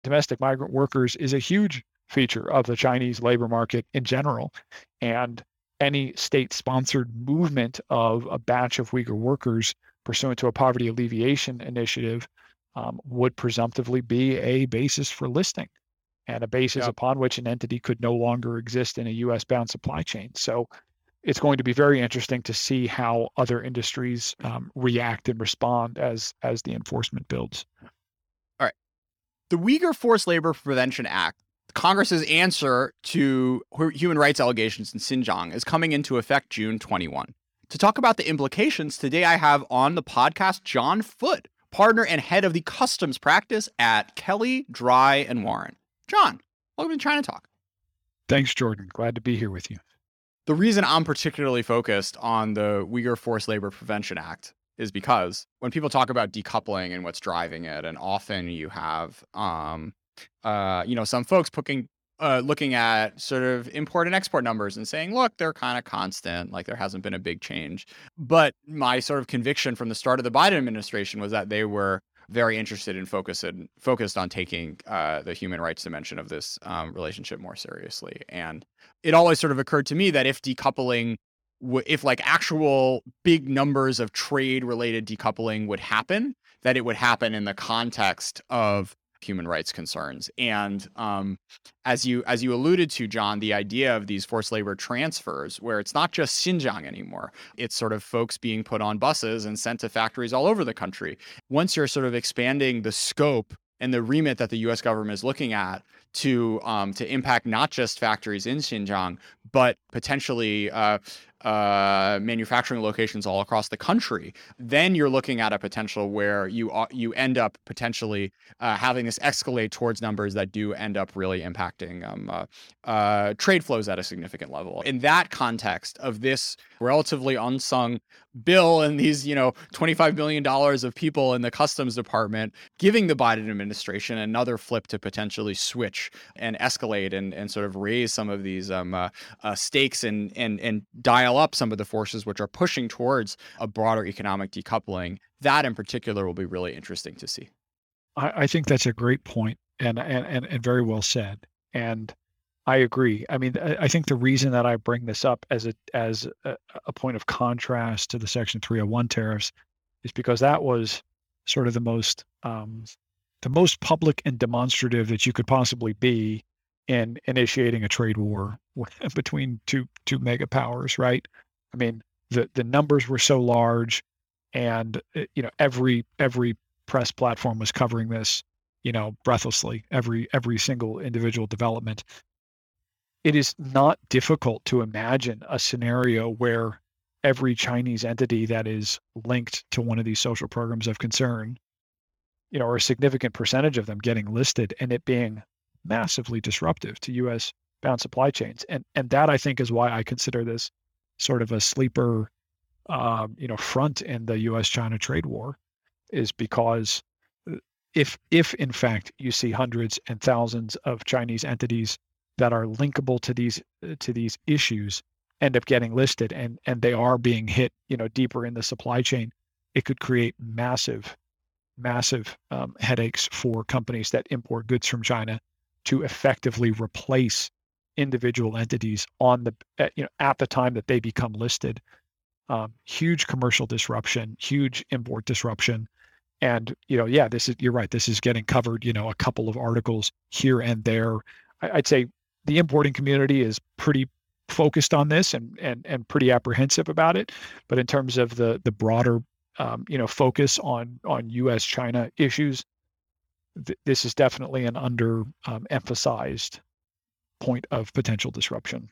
domestic migrant workers is a huge feature of the Chinese labor market in general. And any state-sponsored movement of a batch of Uyghur workers pursuant to a poverty alleviation initiative would presumptively be a basis for listing and a basis Yeah. upon which an entity could no longer exist in a US bound supply chain. So it's going to be very interesting to see how other industries react and respond as the enforcement builds. All right. The Uyghur Forced Labor Prevention Act, Congress's answer to human rights allegations in Xinjiang, is coming into effect June 21. To talk about the implications, today I have on the podcast John Foote, partner and head of the customs practice at Kelly, Dry, and Warren. John, welcome to China Talk. Thanks, Jordan. Glad to be here with you. The reason I'm particularly focused on the Uyghur Forced Labor Prevention Act is because when people talk about decoupling and what's driving it, and often you have, some folks looking at sort of import and export numbers and saying, look, they're kind of constant, like there hasn't been a big change. But my sort of conviction from the start of the Biden administration was that they were very interested and focused on taking the human rights dimension of this relationship more seriously. And it always sort of occurred to me that if decoupling, if like actual big numbers of trade related decoupling would happen, that it would happen in the context of human rights concerns. And as you alluded to, John, the idea of these forced labor transfers, where it's not just Xinjiang anymore, it's sort of folks being put on buses and sent to factories all over the country. Once you're sort of expanding the scope and the remit that the U.S. government is looking at to impact not just factories in Xinjiang, but potentially manufacturing locations all across the country, then you're looking at a potential where you end up potentially having this escalate towards numbers that do end up really impacting trade flows at a significant level. In that context of this relatively unsung bill and these, $25 billion of people in the Customs Department giving the Biden administration another flip to potentially switch and escalate and sort of raise some of these stakes and dial up some of the forces which are pushing towards a broader economic decoupling. That in particular will be really interesting to see. I think that's a great point and very well said. And I agree. I mean, I think the reason that I bring this up as a point of contrast to the Section 301 tariffs is because that was sort of the most public and demonstrative that you could possibly be in initiating a trade war between two mega powers, right? I mean, the numbers were so large, and every press platform was covering this, breathlessly, every single individual development. It is not difficult to imagine a scenario where every Chinese entity that is linked to one of these social programs of concern, or a significant percentage of them getting listed and it being massively disruptive to U.S. bound supply chains. And that, I think, is why I consider this sort of a sleeper, front in the U.S.-China trade war, is because if in fact you see hundreds and thousands of Chinese entities that are linkable to these issues end up getting listed and they are being hit, deeper in the supply chain, it could create massive headaches for companies that import goods from China to effectively replace individual entities on at the time that they become listed. Huge commercial disruption, huge import disruption. And, you're right. This is getting covered, a couple of articles here and there. I'd say the importing community is pretty focused on this and pretty apprehensive about it. But in terms of the broader, focus on U.S. China issues, this is definitely an under emphasized point of potential disruption.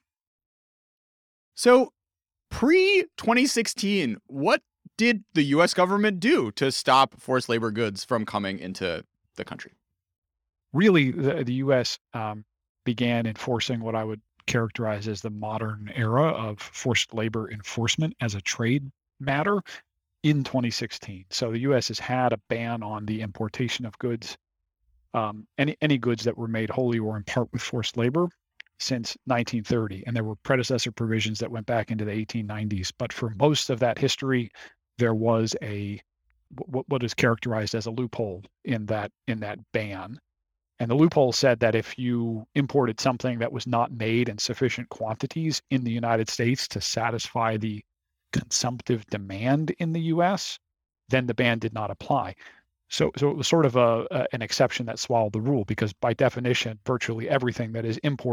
So pre-2016, what did the U.S. government do to stop forced labor goods from coming into the country? Really, the U.S. Began enforcing what I would characterize as the modern era of forced labor enforcement as a trade matter in 2016. So the U.S. has had a ban on the importation of goods, any goods that were made wholly or in part with forced labor, since 1930. And there were predecessor provisions that went back into the 1890s. But for most of that history, there was what is characterized as a loophole in that ban. And the loophole said that if you imported something that was not made in sufficient quantities in the United States to satisfy the consumptive demand in the US, then the ban did not apply. So it was sort of an exception that swallowed the rule, because by definition, virtually everything that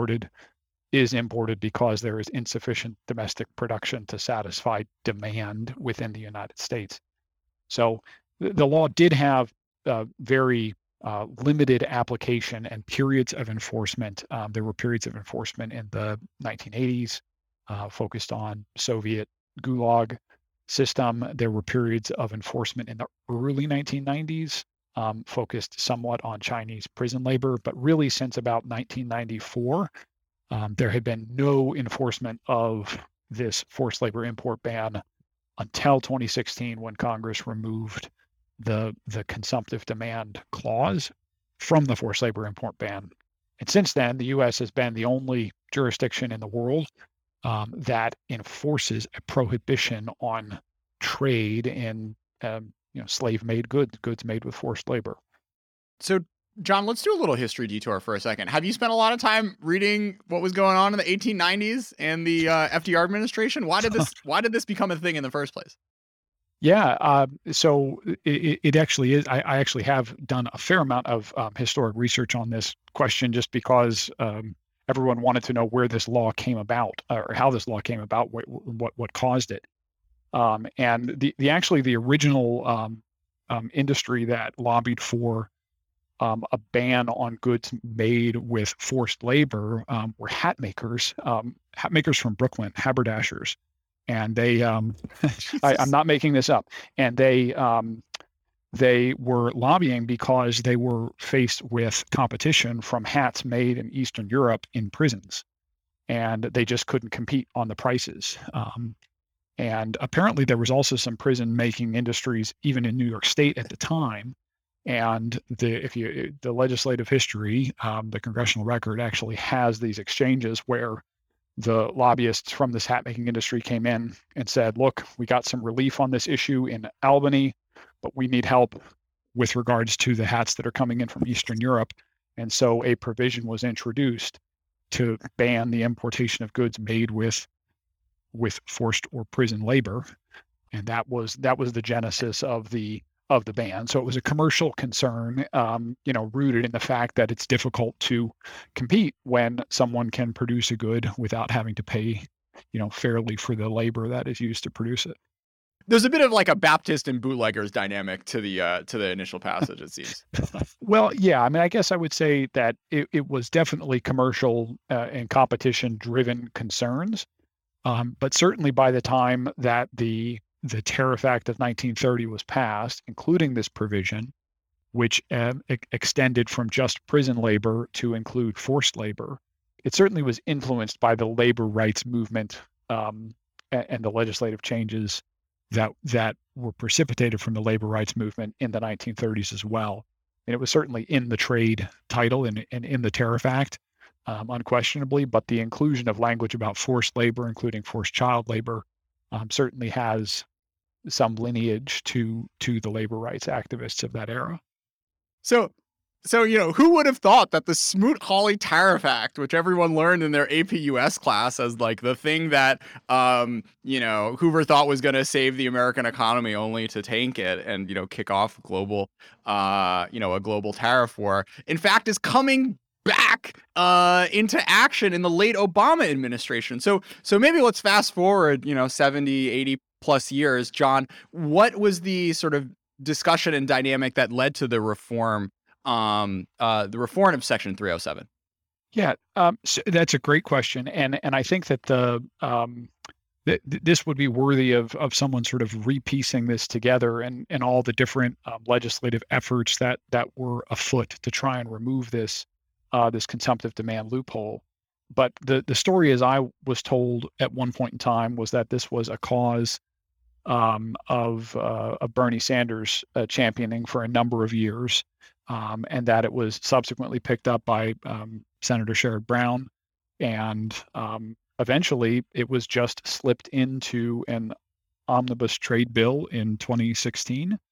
is imported because there is insufficient domestic production to satisfy demand within the United States. So the law did have very limited application and periods of enforcement. There were periods of enforcement in the 1980s focused on Soviet Gulag system. There were periods of enforcement in the early 1990s focused somewhat on Chinese prison labor, but really since about 1994, there had been no enforcement of this forced labor import ban until 2016, when Congress removed the consumptive demand clause from the forced labor import ban. And since then, the U.S. has been the only jurisdiction in the world that enforces a prohibition on trade in slave-made goods made with forced labor. So, John, let's do a little history detour for a second. Have you spent a lot of time reading what was going on in the 1890s and the FDR administration? Why did this become a thing in the first place? Yeah, so it actually is. I actually have done a fair amount of historic research on this question, just because everyone wanted to know where this law came about, or how this law came about, what caused it. And the original industry that lobbied for a ban on goods made with forced labor were hat makers from Brooklyn, haberdashers. And they, I'm not making this up, and they were lobbying because they were faced with competition from hats made in Eastern Europe in prisons, and they just couldn't compete on the prices. And apparently there was also some prison making industries even in New York State at the time. And the legislative history, the congressional record actually has these exchanges where the lobbyists from this hat making industry came in and said, look, we got some relief on this issue in Albany, but we need help with regards to the hats that are coming in from Eastern Europe. And so a provision was introduced to ban the importation of goods made with forced or prison labor. And that was the genesis of the ban. So it was a commercial concern, rooted in the fact that it's difficult to compete when someone can produce a good without having to pay, fairly for the labor that is used to produce it. There's a bit of like a Baptist and bootleggers dynamic to the initial passage, it seems. Well, yeah, I mean, I guess I would say that it was definitely commercial and competition-driven concerns, but certainly by the time that the Tariff Act of 1930 was passed, including this provision, which extended from just prison labor to include forced labor, it certainly was influenced by the labor rights movement and the legislative changes that were precipitated from the labor rights movement in the 1930s as well. And it was certainly in the trade title and in the Tariff Act, unquestionably, but the inclusion of language about forced labor, including forced child labor, certainly has some lineage to the labor rights activists of that era. So who would have thought that the Smoot-Hawley Tariff Act, which everyone learned in their AP US class as like the thing that Hoover thought was going to save the American economy, only to tank it and kick off global a global tariff war, in fact is coming back into action in the late Obama administration. So maybe let's fast forward 70, 80 plus years. John, what was the sort of discussion and dynamic that led to the reform of Section 307? Yeah, so that's a great question, and I think that this would be worthy of someone sort of repiecing this together and all the different legislative efforts that were afoot to try and remove this consumptive demand loophole. But the story, as I was told at one point in time, was that this was a cause of Bernie Sanders championing for a number of years, and that it was subsequently picked up by Senator Sherrod Brown, and eventually it was just slipped into an omnibus trade bill in 2016.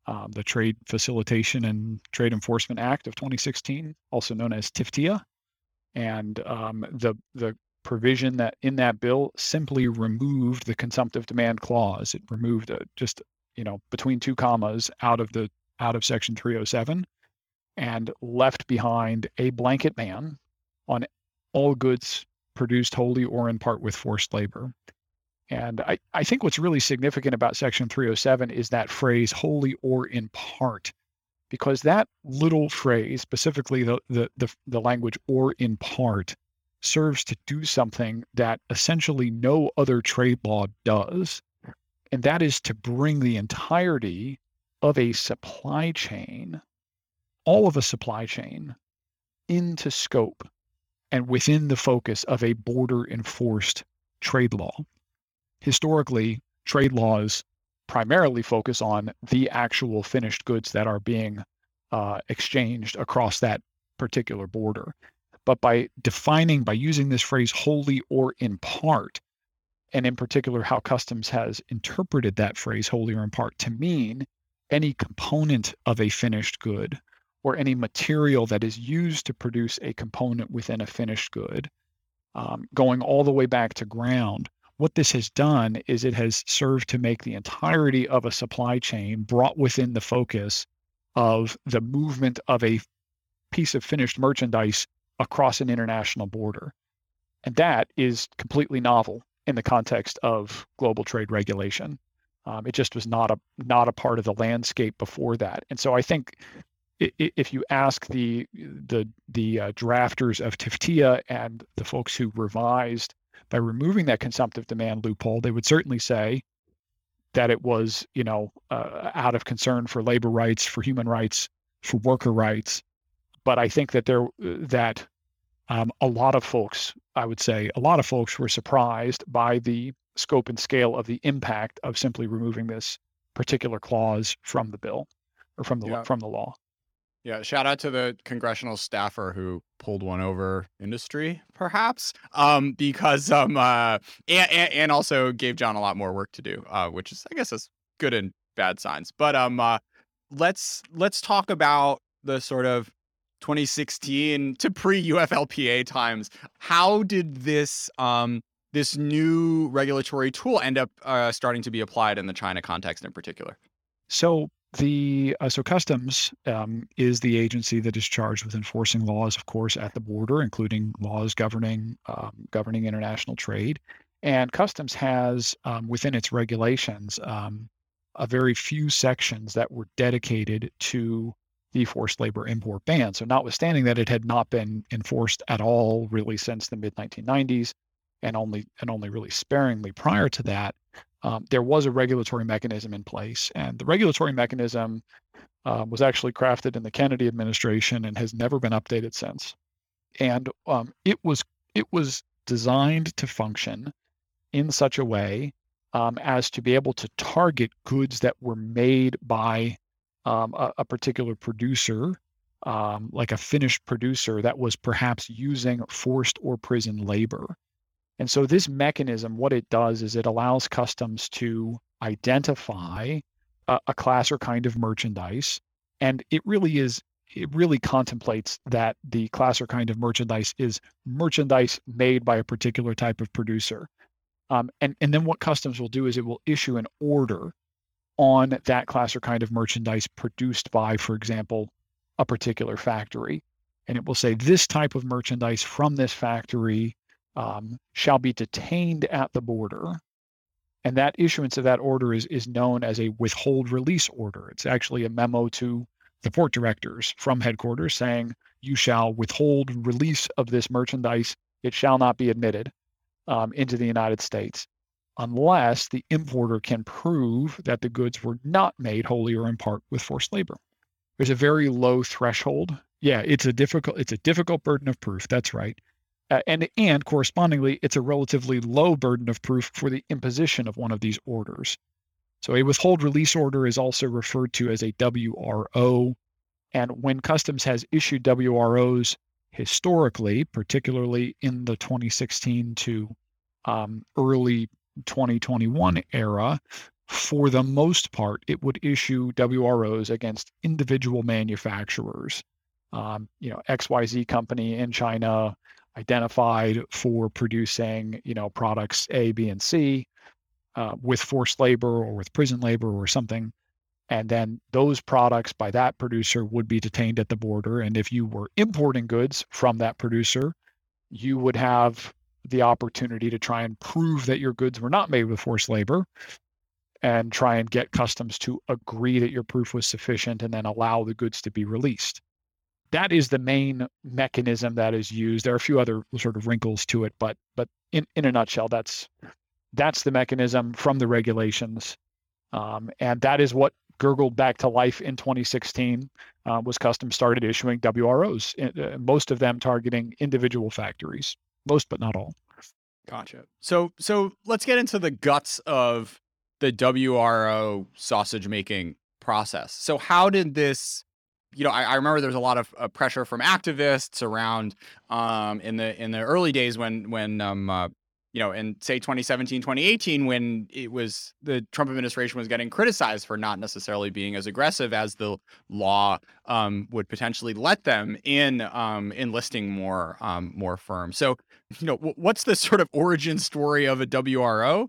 the Trade Facilitation and Trade Enforcement Act of 2016, also known as TIFTIA. And the provision that in that bill simply removed the consumptive demand clause. It removed just, between two commas out of Section 307 and left behind a blanket ban on all goods produced wholly or in part with forced labor. And I think what's really significant about Section 307 is that phrase wholly or in part, because that little phrase, specifically the language or in part, serves to do something that essentially no other trade law does. And that is to bring the entirety of a supply chain, all of a supply chain, into scope and within the focus of a border enforced trade law. Historically, trade laws primarily focus on the actual finished goods that are being exchanged across that particular border. But by using this phrase wholly or in part, and in particular how customs has interpreted that phrase wholly or in part to mean any component of a finished good or any material that is used to produce a component within a finished good, going all the way back to ground, what this has done is it has served to make the entirety of a supply chain brought within the focus of the movement of a piece of finished merchandise across an international border. And that is completely novel in the context of global trade regulation. It just was not a part of the landscape before that. And so I think if you ask the drafters of TIFTIA and the folks who revised by removing that consumptive demand loophole, they would certainly say that it was, out of concern for labor rights, for human rights, for worker rights. But I think that a lot of folks were surprised by the scope and scale of the impact of simply removing this particular clause from the bill or from the law. Yeah, shout out to the congressional staffer who pulled one over industry, perhaps, because and also gave John a lot more work to do, which is, I guess, is good and bad signs. But let's talk about the sort of 2016 to pre-UFLPA times. How did this new regulatory tool end up starting to be applied in the China context in particular? So Customs is the agency that is charged with enforcing laws, of course, at the border, including laws governing international trade. And Customs has within its regulations a very few sections that were dedicated to the forced labor import ban. So notwithstanding that it had not been enforced at all really since the mid-1990s, and only really sparingly prior to that, there was a regulatory mechanism in place. And the regulatory mechanism was actually crafted in the Kennedy administration and has never been updated since. And it was designed to function in such a way as to be able to target goods that were made by a particular producer, like a finished producer that was perhaps using forced or prison labor. And so this mechanism, what it does is it allows Customs to identify a class or kind of merchandise. And it really contemplates that the class or kind of merchandise is merchandise made by a particular type of producer. And then what Customs will do is it will issue an order on that class or kind of merchandise produced by, for example, a particular factory. And it will say this type of merchandise from this factory shall be detained at the border. And that issuance of that order is known as a withhold release order. It's actually a memo to the port directors from headquarters saying, you shall withhold release of this merchandise. It shall not be admitted into the United States unless the importer can prove that the goods were not made wholly or in part with forced labor. There's a very low threshold. Yeah, it's a difficult burden of proof. That's right. And correspondingly, it's a relatively low burden of proof for the imposition of one of these orders. So a withhold release order is also referred to as a WRO. And when Customs has issued WROs historically, particularly in the 2016 to early 2021 era, for the most part, it would issue WROs against individual manufacturers. XYZ company in China identified for producing, products A, B, and C with forced labor or with prison labor or something. And then those products by that producer would be detained at the border. And if you were importing goods from that producer, you would have the opportunity to try and prove that your goods were not made with forced labor and try and get customs to agree that your proof was sufficient and then allow the goods to be released. That is the main mechanism that is used. There are a few other sort of wrinkles to it, but in a nutshell, that's the mechanism from the regulations. And that is what gurgled back to life in 2016 was Customs started issuing WROs, most of them targeting individual factories, most but not all. Gotcha. So let's get into the guts of the WRO sausage making process. So how did this, I remember there was a lot of pressure from activists around in the early days when in say 2017, 2018, when the Trump administration was getting criticized for not necessarily being as aggressive as the law would potentially let them in listing more firms. So, what's the sort of origin story of a WRO,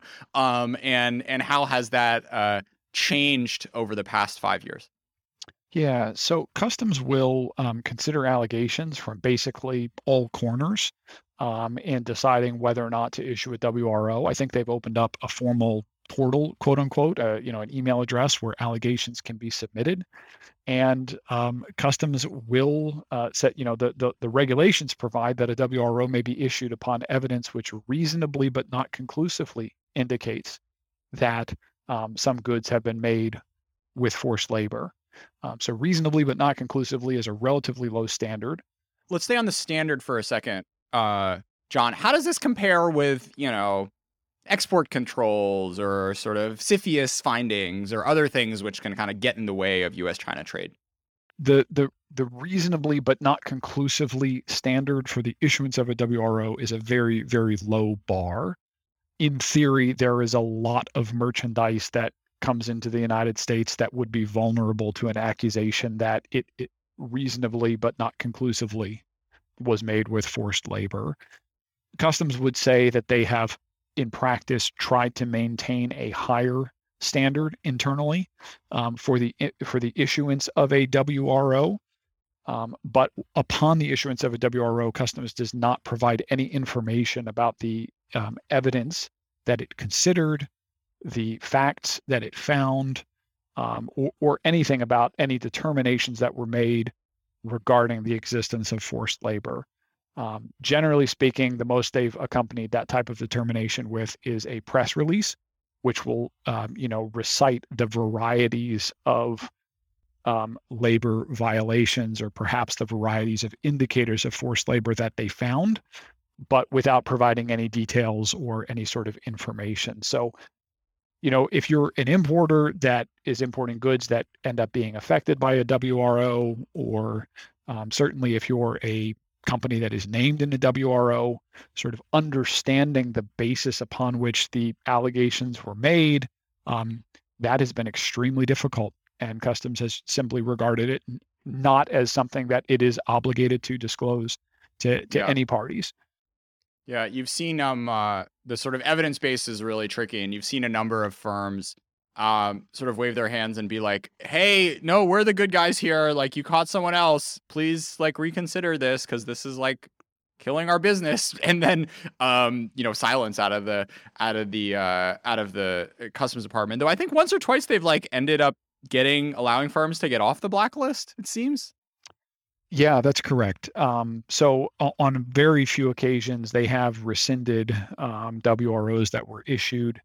and how has that changed over the past 5 years? Yeah, so Customs will consider allegations from basically all corners in deciding whether or not to issue a WRO. I think they've opened up a formal portal, quote unquote, an email address where allegations can be submitted. And Customs will set, the regulations provide that a WRO may be issued upon evidence which reasonably but not conclusively indicates that some goods have been made with forced labor. So reasonably but not conclusively is a relatively low standard. Let's stay on the standard for a second. John, how does this compare with, export controls or sort of CFIUS findings or other things which can kind of get in the way of U.S.-China trade? The reasonably but not conclusively standard for the issuance of a WRO is a very, very low bar. In theory, there is a lot of merchandise that comes into the United States that would be vulnerable to an accusation that it reasonably but not conclusively was made with forced labor. Customs would say that they have, in practice, tried to maintain a higher standard internally for the issuance of a WRO. But upon the issuance of a WRO, Customs does not provide any information about the evidence that it considered, the facts that it found, or anything about any determinations that were made regarding the existence of forced labor. Generally speaking, the most they've accompanied that type of determination with is a press release, which will, recite the varieties of labor violations or perhaps the varieties of indicators of forced labor that they found, but without providing any details or any sort of information. So, if you're an importer that is importing goods that end up being affected by a WRO, or certainly if you're a company that is named in the WRO, sort of understanding the basis upon which the allegations were made, that has been extremely difficult. And Customs has simply regarded it not as something that it is obligated to disclose to any parties. Yeah, you've seen the sort of evidence base is really tricky, and you've seen a number of firms sort of wave their hands and be like, "Hey, no, we're the good guys here. Like, you caught someone else. Please, reconsider this because this is killing our business." And then silence out of the Customs Department. Though I think once or twice they've ended up allowing firms to get off the blacklist, it seems. Yeah, that's correct. So on very few occasions, they have rescinded WROs that were issued.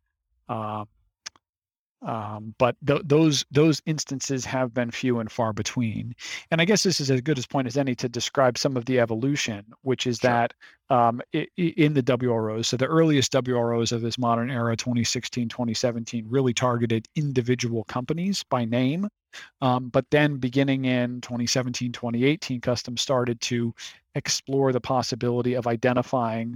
But those instances have been few and far between. And I guess this is as good a point as any to describe some of the evolution, which is Sure. that in the WROs, so the earliest WROs of this modern era, 2016, 2017, really targeted individual companies by name. But then beginning in 2017, 2018, Customs started to explore the possibility of identifying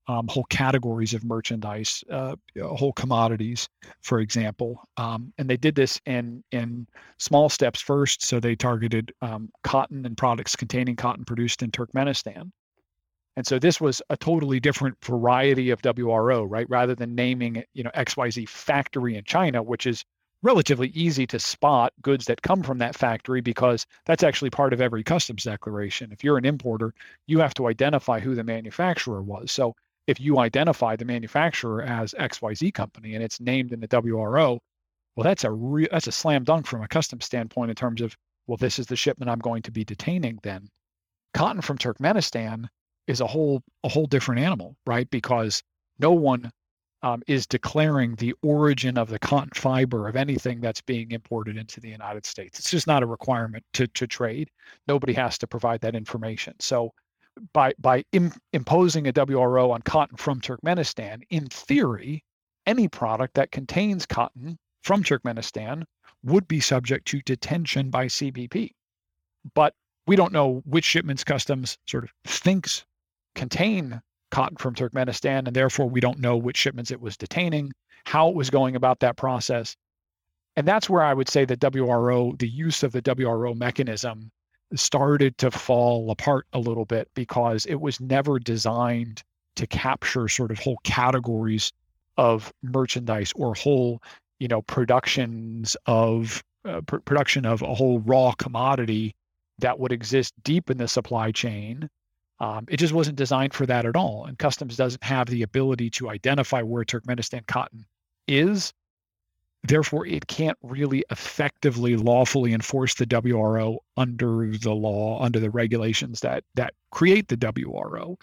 whole categories of merchandise, whole commodities, for example. And they did this in small steps first. So they targeted cotton and products containing cotton produced in Turkmenistan. And so this was a totally different variety of WRO, right? Rather than naming, XYZ factory in China, which is relatively easy to spot goods that come from that factory because that's actually part of every customs declaration. If you're an importer, you have to identify who the manufacturer was. So if you identify the manufacturer as XYZ company and it's named in the WRO, well, that's a slam dunk from a customs standpoint in terms of, well, this is the shipment I'm going to be detaining then. Cotton from Turkmenistan is a whole different animal, right? Because no one is declaring the origin of the cotton fiber of anything that's being imported into the United States. It's just not a requirement to trade. Nobody has to provide that information. So by imposing a WRO on cotton from Turkmenistan, in theory, any product that contains cotton from Turkmenistan would be subject to detention by CBP. But we don't know which shipments customs sort of thinks contain cotton from Turkmenistan, and therefore we don't know which shipments it was detaining, how it was going about that process. And that's where I would say the the use of the WRO mechanism started to fall apart a little bit because it was never designed to capture sort of whole categories of merchandise or whole, productions of production of a whole raw commodity that would exist deep in the supply chain. It just wasn't designed for that at all. And customs doesn't have the ability to identify where Turkmenistan cotton is. Therefore, it can't really effectively lawfully enforce the WRO under the law, under the regulations that create the WRO.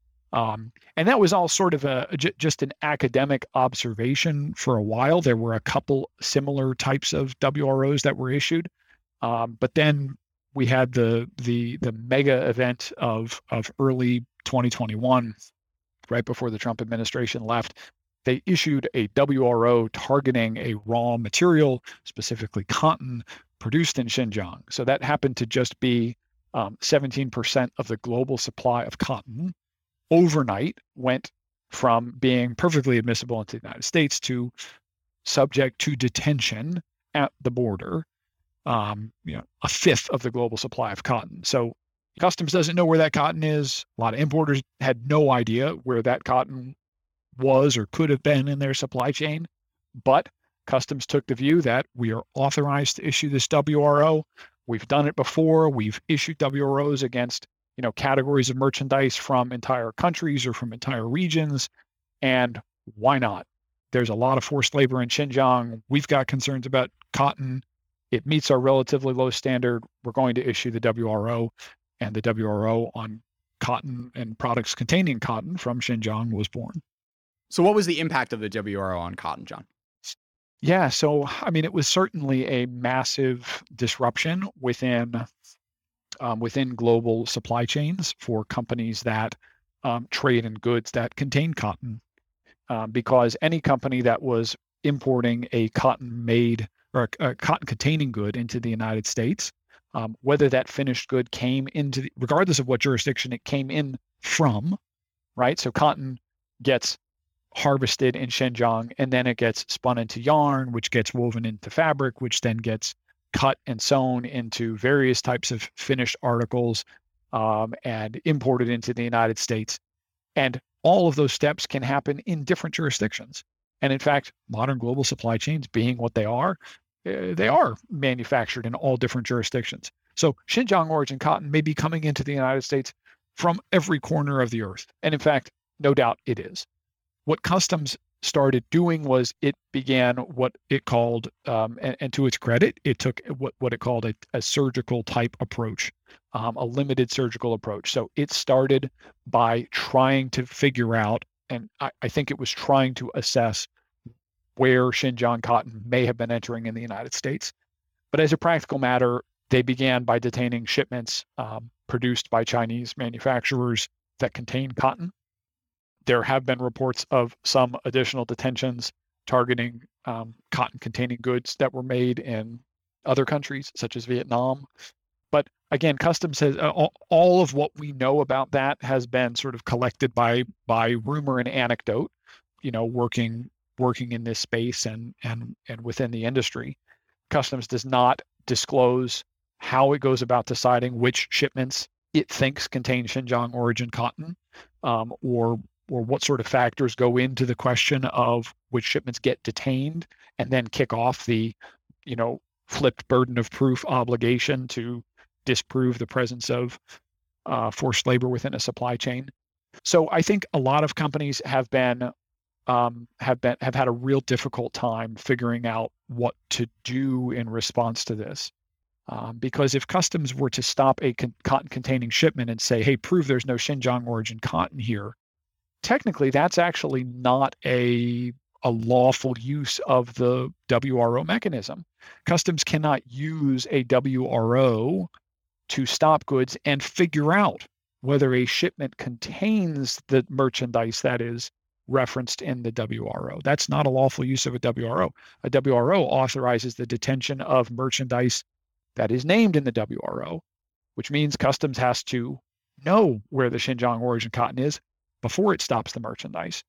And that was all sort of just an academic observation for a while. There were a couple similar types of WROs that were issued, but then we had the mega event of early 2021, right before the Trump administration left. They issued a WRO targeting a raw material, specifically cotton, produced in Xinjiang. So that happened to just be 17% of the global supply of cotton. Overnight went from being perfectly admissible into the United States to subject to detention at the border. A fifth of the global supply of cotton. So customs doesn't know where that cotton is. A lot of importers had no idea where that cotton was or could have been in their supply chain. But customs took the view that we are authorized to issue this WRO. We've done it before. We've issued WROs against, categories of merchandise from entire countries or from entire regions. And why not? There's a lot of forced labor in Xinjiang. We've got concerns about cotton. It meets our relatively low standard. We're going to issue the WRO, and the WRO on cotton and products containing cotton from Xinjiang was born. So what was the impact of the WRO on cotton, John? Yeah, so it was certainly a massive disruption within global supply chains for companies that trade in goods that contain cotton, because any company that was importing a cotton-made or a cotton-containing good into the United States, whether that finished good came into, regardless of what jurisdiction it came in from, right? So cotton gets harvested in Xinjiang, and then it gets spun into yarn, which gets woven into fabric, which then gets cut and sewn into various types of finished articles and imported into the United States. And all of those steps can happen in different jurisdictions. And in fact, modern global supply chains, being what they are manufactured in all different jurisdictions. So Xinjiang origin cotton may be coming into the United States from every corner of the earth. And in fact, no doubt it is. What customs started doing was it began what it called, and to its credit, it took what it called a surgical type approach, a limited surgical approach. So it started by trying to figure out, and I think it was trying to assess where Xinjiang cotton may have been entering in the United States. But as a practical matter, they began by detaining shipments produced by Chinese manufacturers that contain cotton. There have been reports of some additional detentions targeting cotton-containing goods that were made in other countries, such as Vietnam. But again, customs has all of what we know about that has been sort of collected by rumor and anecdote, working in this space and within the industry. Customs does not disclose how it goes about deciding which shipments it thinks contain Xinjiang origin cotton, or what sort of factors go into the question of which shipments get detained and then kick off the, flipped burden of proof obligation to disprove the presence of forced labor within a supply chain. So I think a lot of companies have had a real difficult time figuring out what to do in response to this. Because if customs were to stop a cotton containing shipment and say, hey, prove there's no Xinjiang origin cotton here, technically that's actually not a lawful use of the WRO mechanism. Customs cannot use a WRO to stop goods and figure out whether a shipment contains the merchandise that is referenced in the WRO. That's not a lawful use of a WRO. A WRO authorizes the detention of merchandise that is named in the WRO, which means customs has to know where the Xinjiang origin cotton is before it stops the merchandise.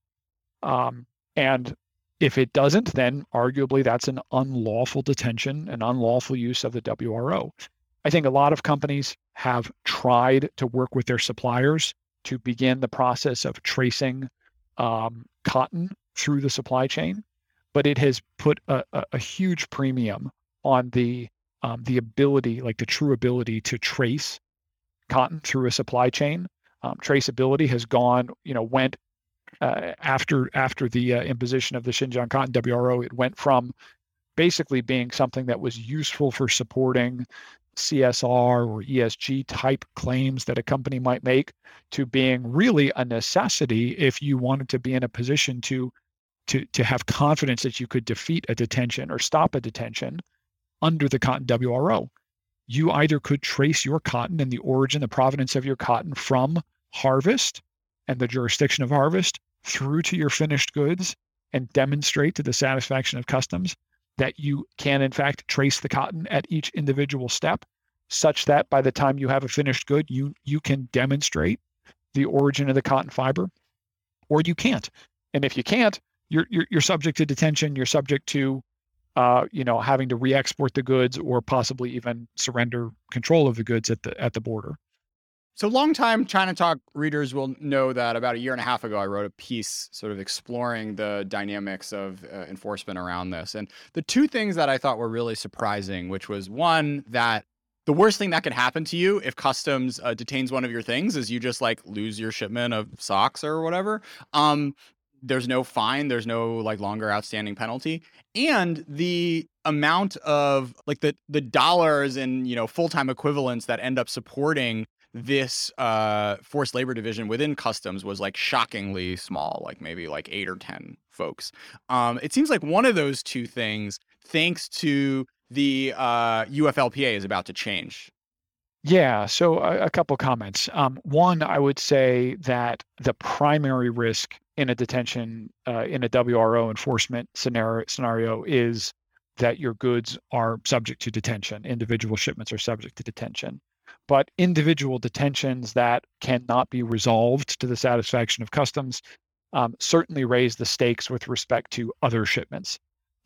And if it doesn't, then arguably that's an unlawful detention, an unlawful use of the WRO. I think a lot of companies have tried to work with their suppliers to begin the process of tracing cotton through the supply chain, but it has put a huge premium on the ability, like the true ability to trace cotton through a supply chain. Traceability has went after the imposition of the Xinjiang Cotton WRO. It went from basically being something that was useful for supporting CSR or ESG type claims that a company might make to being really a necessity if you wanted to be in a position to have confidence that you could defeat a detention or stop a detention under the Cotton WRO. You either could trace your cotton and the origin, the provenance of your cotton from harvest and the jurisdiction of harvest through to your finished goods and demonstrate to the satisfaction of customs that you can in fact trace the cotton at each individual step, such that by the time you have a finished good, you can demonstrate the origin of the cotton fiber, or you can't. And if you can't, you're subject to detention. You're subject to having to re-export the goods or possibly even surrender control of the goods at the border. So longtime China Talk readers will know that about a year and a half ago, I wrote a piece sort of exploring the dynamics of enforcement around this. And the two things that I thought were really surprising, which was one, that the worst thing that could happen to you if customs detains one of your things is you just like lose your shipment of socks or whatever. There's no fine. There's no like longer outstanding penalty. And the amount of like the dollars and, full-time equivalents that end up supporting this forced labor division within customs was like shockingly small, like maybe like 8 or 10 folks. It seems like one of those two things, thanks to the UFLPA, is about to change. Yeah, so a couple comments. One, I would say that the primary risk in a detention, in a WRO enforcement scenario is that your goods are subject to detention. Individual shipments are subject to detention. But individual detentions that cannot be resolved to the satisfaction of customs certainly raise the stakes with respect to other shipments.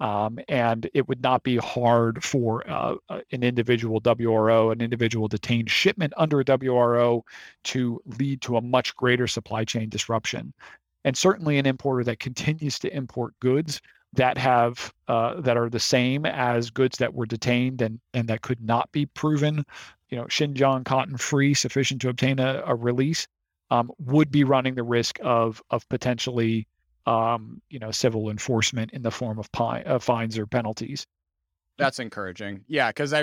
And it would not be hard for an individual WRO, an individual detained shipment under a WRO, to lead to a much greater supply chain disruption. And certainly an importer that continues to import goods that that are the same as goods that were detained and that could not be proven, Xinjiang cotton free, sufficient to obtain a release, would be running the risk of potentially civil enforcement in the form of fines or penalties. That's encouraging. Yeah, because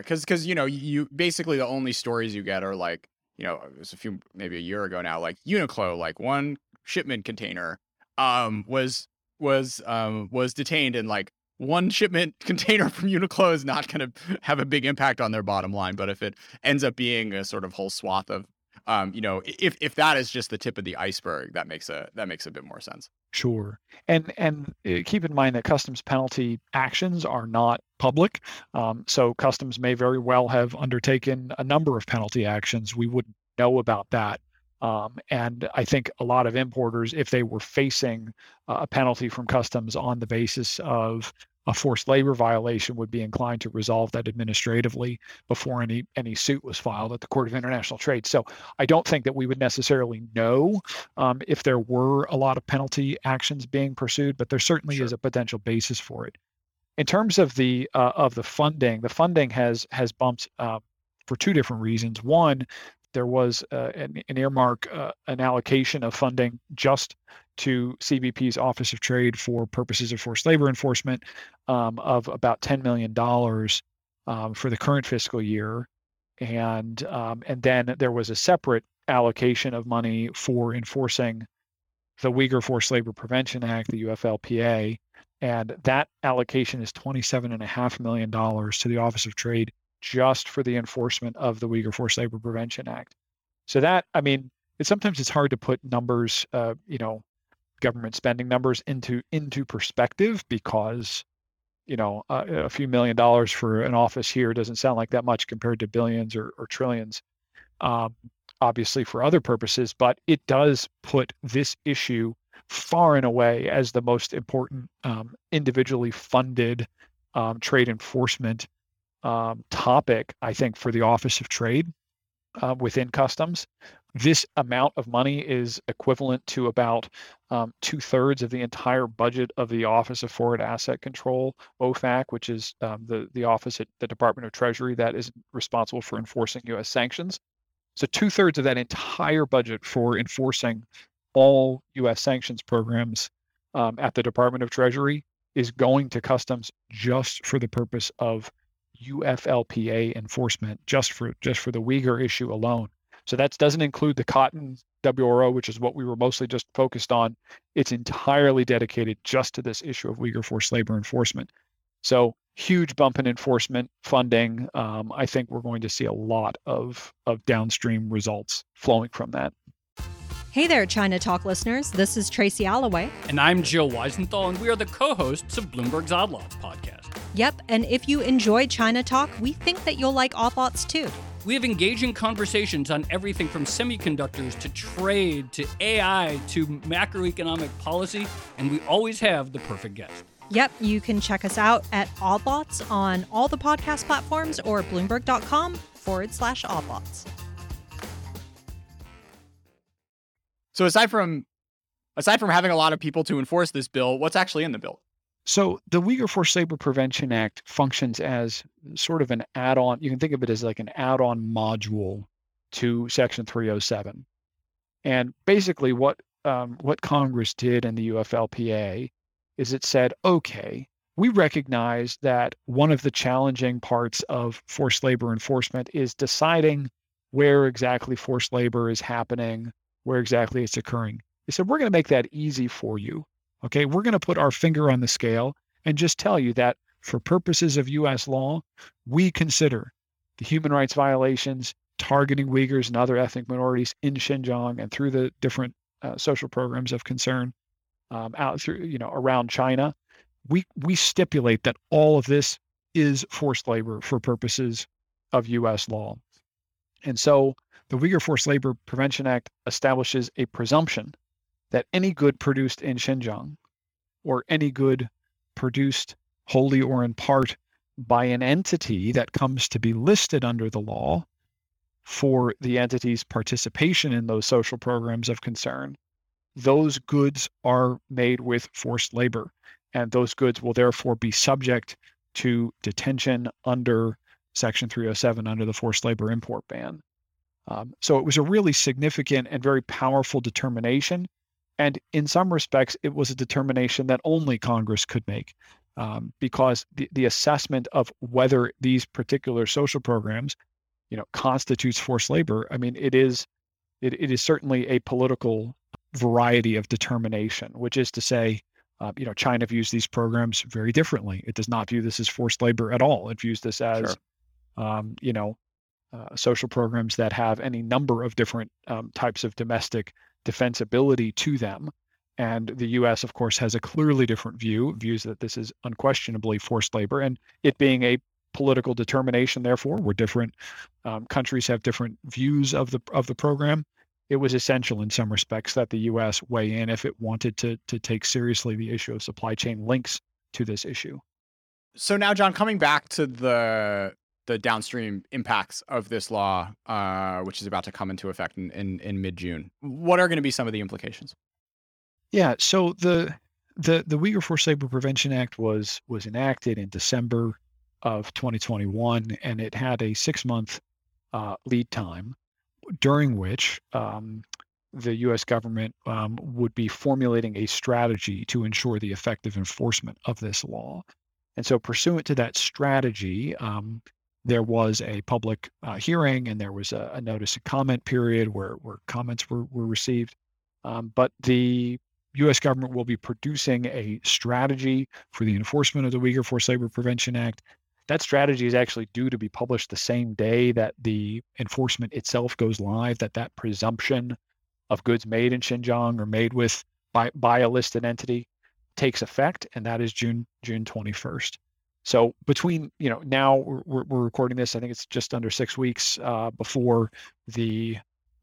you basically the only stories you get are like, it was maybe a year ago now, like Uniqlo, like one shipment container was detained, and like one shipment container from Uniqlo is not going to have a big impact on their bottom line. But if it ends up being a sort of whole swath of if that is just the tip of the iceberg, that makes a bit more sense. Sure. And keep in mind that customs penalty actions are not public. So customs may very well have undertaken a number of penalty actions. We wouldn't know about that. And I think a lot of importers, if they were facing a penalty from customs on the basis of a forced labor violation, would be inclined to resolve that administratively before any suit was filed at the Court of International Trade. So I don't think that we would necessarily know if there were a lot of penalty actions being pursued, but there certainly is a potential basis for it. In terms of the funding, the funding has bumped for two different reasons. One, there was an earmark, an allocation of funding just to CBP's Office of Trade for purposes of forced labor enforcement of about $10 million for the current fiscal year. And then there was a separate allocation of money for enforcing the Uyghur Forced Labor Prevention Act, the UFLPA. And that allocation is $27.5 million to the Office of Trade just for the enforcement of the Uyghur Forced Labor Prevention Act. So that, I mean, sometimes it's hard to put numbers, government spending numbers into perspective, because a few $1 million for an office here doesn't sound like that much compared to billions or trillions, obviously for other purposes, but it does put this issue far and away as the most important individually funded trade enforcement topic, I think, for the Office of Trade within customs. This amount of money is equivalent to about 2/3 of the entire budget of the Office of Foreign Asset Control, OFAC, which is the office at the Department of Treasury that is responsible for enforcing U.S. sanctions. So 2/3 of that entire budget for enforcing all U.S. sanctions programs at the Department of Treasury is going to customs just for the purpose of UFLPA enforcement, just for the Uyghur issue alone. So that doesn't include the cotton WRO, which is what we were mostly just focused on. It's entirely dedicated just to this issue of Uyghur forced labor enforcement. So huge bump in enforcement funding. I think we're going to see a lot of downstream results flowing from that. Hey there, China Talk listeners. This is Tracy Alloway. And I'm Jill Weisenthal, and we are the co-hosts of Bloomberg's Odd Lots podcast. Yep, and if you enjoy China Talk, we think that you'll like Odd Lots too. We have engaging conversations on everything from semiconductors to trade to AI to macroeconomic policy, and we always have the perfect guest. Yep, you can check us out at Odd Lots on all the podcast platforms or Bloomberg.com/Odd Lots. So aside from having a lot of people to enforce this bill, what's actually in the bill? So the Uyghur Forced Labor Prevention Act functions as sort of an add-on. You can think of it as like an add-on module to Section 307. And basically what Congress did in the UFLPA is it said, okay, we recognize that one of the challenging parts of forced labor enforcement is deciding where exactly forced labor is happening, where exactly it's occurring. They said, we're going to make that easy for you. Okay, we're going to put our finger on the scale and just tell you that for purposes of U.S. law, we consider the human rights violations targeting Uyghurs and other ethnic minorities in Xinjiang and through the different social programs of concern out through, around China. We stipulate that all of this is forced labor for purposes of U.S. law. And so the Uyghur Forced Labor Prevention Act establishes a presumption that any good produced in Xinjiang, or any good produced wholly or in part by an entity that comes to be listed under the law for the entity's participation in those social programs of concern, those goods are made with forced labor, and those goods will therefore be subject to detention under Section 307 under the forced labor import ban. So it was a really significant and very powerful determination. And in some respects, it was a determination that only Congress could make, because the assessment of whether these particular social programs, constitutes forced labor. I mean, it is certainly a political variety of determination, which is to say, China views these programs very differently. It does not view this as forced labor at all. It views this as, social programs that have any number of different types of domestic defensibility to them. And the U.S., of course, has a clearly different views that this is unquestionably forced labor, and it being a political determination, therefore, where different countries have different views of the program. It was essential in some respects that the U.S. weigh in if it wanted to take seriously the issue of supply chain links to this issue. So now, John, coming back to the downstream impacts of this law, which is about to come into effect in mid-June, what are going to be some of the implications? Yeah, so the Uyghur Forced Labor Prevention Act was enacted in December of 2021, and it had a 6-month lead time, during which the U.S. government would be formulating a strategy to ensure the effective enforcement of this law. And so pursuant to that strategy, there was a public hearing, and there was a notice and comment period where comments were received. But the U.S. government will be producing a strategy for the enforcement of the Uyghur Forced Labor Prevention Act. That strategy is actually due to be published the same day that the enforcement itself goes live, that presumption of goods made in Xinjiang or made with by a listed entity takes effect, and that is June 21st. So between now we're recording this, I think it's just under 6 weeks before the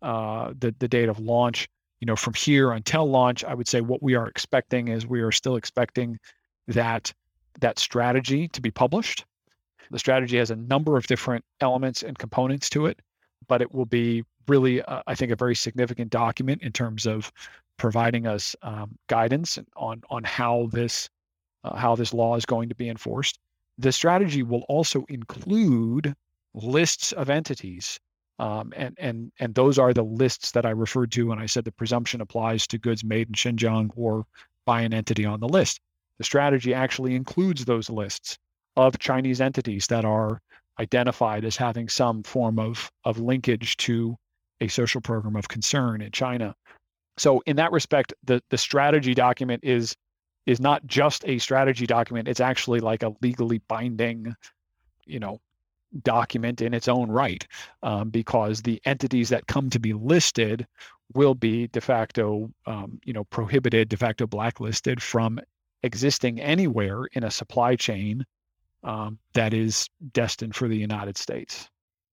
date of launch. From here until launch, I would say what we are expecting is we are still expecting that strategy to be published. The strategy has a number of different elements and components to it, but it will be really, I think, a very significant document in terms of providing us guidance on how this law is going to be enforced. The strategy will also include lists of entities. And those are the lists that I referred to when I said the presumption applies to goods made in Xinjiang or by an entity on the list. The strategy actually includes those lists of Chinese entities that are identified as having some form of linkage to a social program of concern in China. So in that respect, the strategy document is not just a strategy document. It's actually like a legally binding, document in its own right, because the entities that come to be listed will be de facto, prohibited, de facto blacklisted from existing anywhere in a supply chain that is destined for the United States.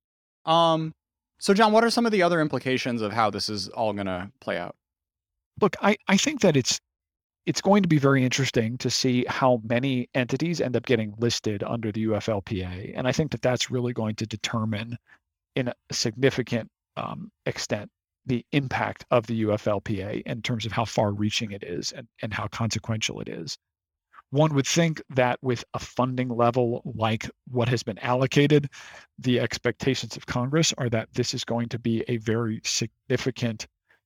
So, John, what are some of the other implications of how this is all going to play out? Look, I think that it's going to be very interesting to see how many entities end up getting listed under the UFLPA. And I think that that's really going to determine in a significant extent the impact of the UFLPA in terms of how far reaching it is and how consequential it is. One would think that with a funding level like what has been allocated, the expectations of Congress are that this is going to be a very significant